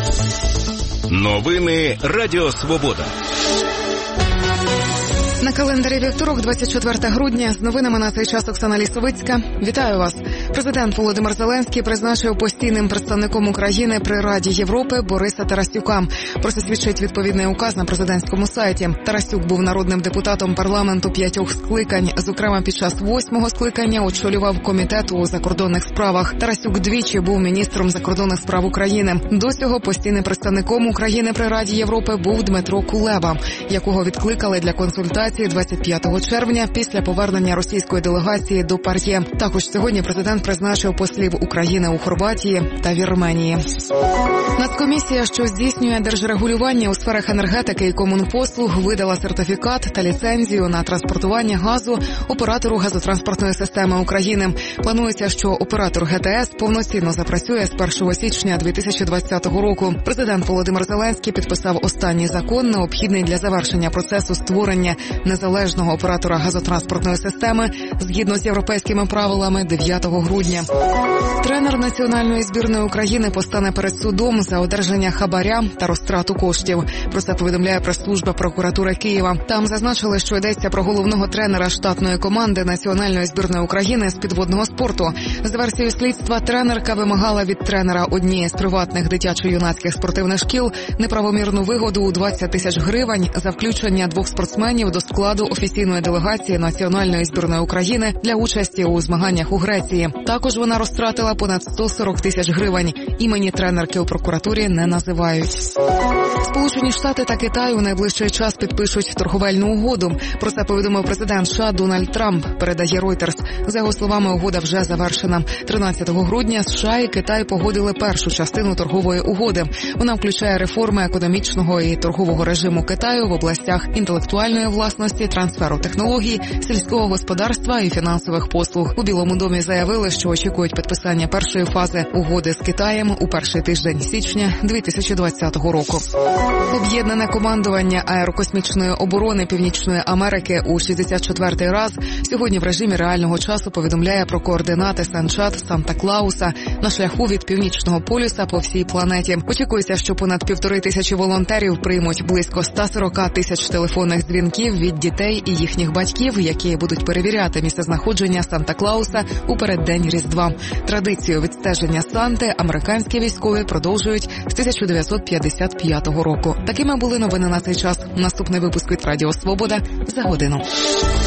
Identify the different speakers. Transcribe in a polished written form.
Speaker 1: Новини Радіо Свобода.
Speaker 2: На календарі вівторок, 24 грудня. З новинами на цей час Оксана Лісовицька. Вітаю вас. Президент Володимир Зеленський призначив постійним представником України при Раді Європи Бориса Тарасюка. Про це свідчить відповідний указ на президентському сайті. Тарасюк був народним депутатом парламенту 5 скликань. Зокрема, під час 8-го скликання очолював комітет у закордонних справах. Тарасюк двічі був міністром закордонних справ України. До цього постійним представником України при Раді Європи був Дмитро Кулеба, якого відкликали для консультації 25 червня після повернення російської делегації до ПАРЄ. Також сьогодні президент призначив послів України у Хорватії та Вірменії. Нацкомісія, що здійснює держрегулювання у сферах енергетики і комунпослуг, видала сертифікат та ліцензію на транспортування газу оператору газотранспортної системи України. Планується, що оператор ГТС повноцінно запрацює з 1 січня 2020 року. Президент Володимир Зеленський підписав останній закон, необхідний для завершення процесу створення незалежного оператора газотранспортної системи згідно з європейськими правилами 9 грудня. Тренер національної збірної України постане перед судом за одержання хабаря та розтрату коштів. Про це повідомляє прес-служба прокуратури Києва. Там зазначили, що йдеться про головного тренера штатної команди національної збірної України з підводного спорту. За версією слідства, тренерка вимагала від тренера однієї з приватних дитячо-юнацьких спортивних шкіл неправомірну вигоду у 20 тисяч гривень за включення 2 спортсменів до складу офіційної делегації національної збірної України для участі у змаганнях у Греції. Також вона розтратила понад 140 тисяч гривень. Імені тренерки у прокуратурі не називають. Сполучені Штати та Китай у найближчий час підпишуть торговельну угоду. Про це повідомив президент США Дональд Трамп, передає Reuters. За його словами, угода вже завершена. 13 грудня США і Китай погодили першу частину торгової угоди. Вона включає реформи економічного і торгового режиму Китаю в областях інтелектуальної власності, трансферу технологій, сільського господарства і фінансових послуг. У Білому домі заявили, що очікують підписання першої фази угоди з Китаєм у перший тиждень січня 2020 року. Об'єднане командування аерокосмічної оборони Північної Америки у 64-й раз сьогодні в режимі реального часу повідомляє про координати Сан-Чад, Санта-Клауса на шляху від Північного полюса по всій планеті. Очікується, що понад 1500 волонтерів приймуть близько 140 тисяч телефонних дзвінків від дітей і їхніх батьків, які будуть перевіряти місцезнаходження Санта-Клауса у переддень Різдва. Традицію відстеження Санти американські військові продовжують з 1955 року. Такими були новини на цей час. Наступний випуск від Радіо Свобода за годину.